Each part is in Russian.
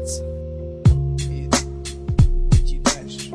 подняться и идти дальше.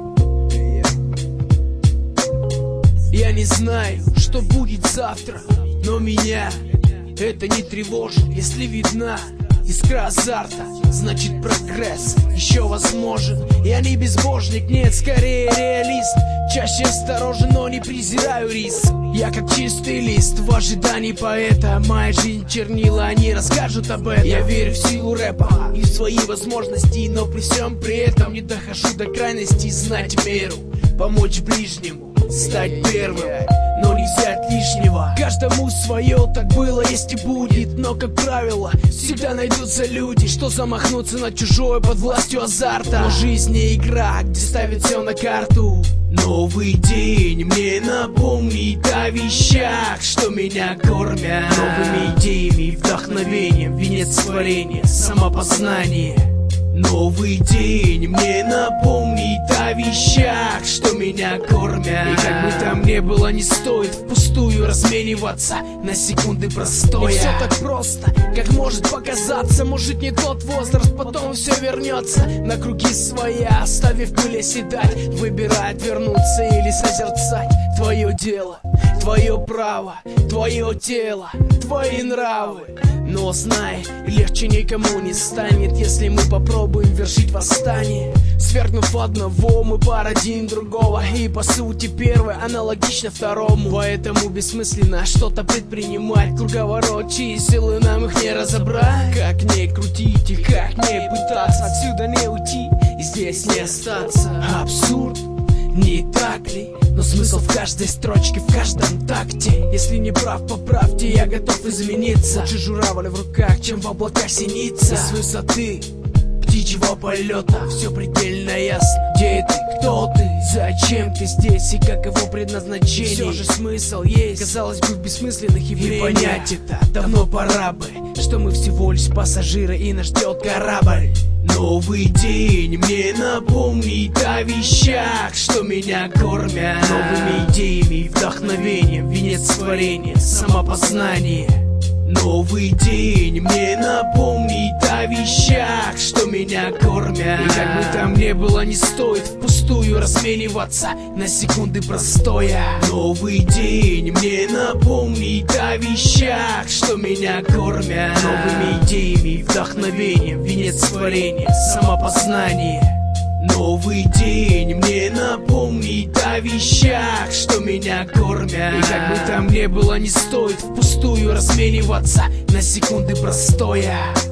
Я не знаю, что будет завтра, но меня это не тревожит. Если видна искра азарта, значит прогресс еще возможен. Я не безбожник, нет, скорее реалист. Чаще осторожен, но не презираю риск. Я как чистый лист в ожидании поэта. Моя жизнь чернила, они расскажут об этом. Я верю в силу рэпа и в свои возможности, но при всем при этом не дохожу до крайности. Знать меру, помочь ближнему, стать первым, но не взять лишнего. Каждому свое, так было, есть и будет. Но, как правило, всегда найдутся люди, что замахнутся на чужое под властью азарта. Но жизнь не игра, где ставят все на карту. Новый день мне напомнит о вещах, что меня кормят новыми идеями, вдохновением, венец творения, самопознание. Новый день мне напомнит о вещах, что меня кормят. И как бы там ни было, не стоит впустую размениваться на секунды простоя. Не все так просто, как может показаться. Может, не тот возраст, потом все вернется на круги своя, оставив пыль оседать. Выбирает вернуться или созерцать. Твое дело, твое право, твое тело, твои нравы. Но знай, легче никому не станет, если мы попробуем вершить восстание. Свергнув одного, мы породим другого. И по сути первое аналогично второму. Поэтому бессмысленно что-то предпринимать. Круговорот чисел, и нам их не разобрать. Как не крутить и как не пытаться отсюда не уйти и здесь не остаться. Абсурд, не так ли? Но смысл в каждой строчке, в каждом такте. Если не прав, поправьте, я готов измениться. Лучше журавль в руках, чем в облаках синица. С высоты птичьего полета все предельно ясно. Где ты, кто ты, зачем ты здесь и как его предназначение. Все же смысл есть, казалось бы, в бессмысленных явлениях. И понять это давно пора бы, что мы всего лишь пассажиры и нас ждет корабль. Новый день мне напомнит о вещах, что меня кормят новыми идеями, вдохновением, венец творения, самопознание. Новый день мне напомнит о вещах, что меня кормят. И как бы там ни было, не стоит впустую размениваться на секунды простоя. Новый день мне напомнит о вещах, что меня кормят новыми идеями, вдохновением, венец творения, самопознание. Новый день мне напомнит о вещах, что меня кормят. И как бы там ни было, не стоит впустую размениваться на секунды простоя.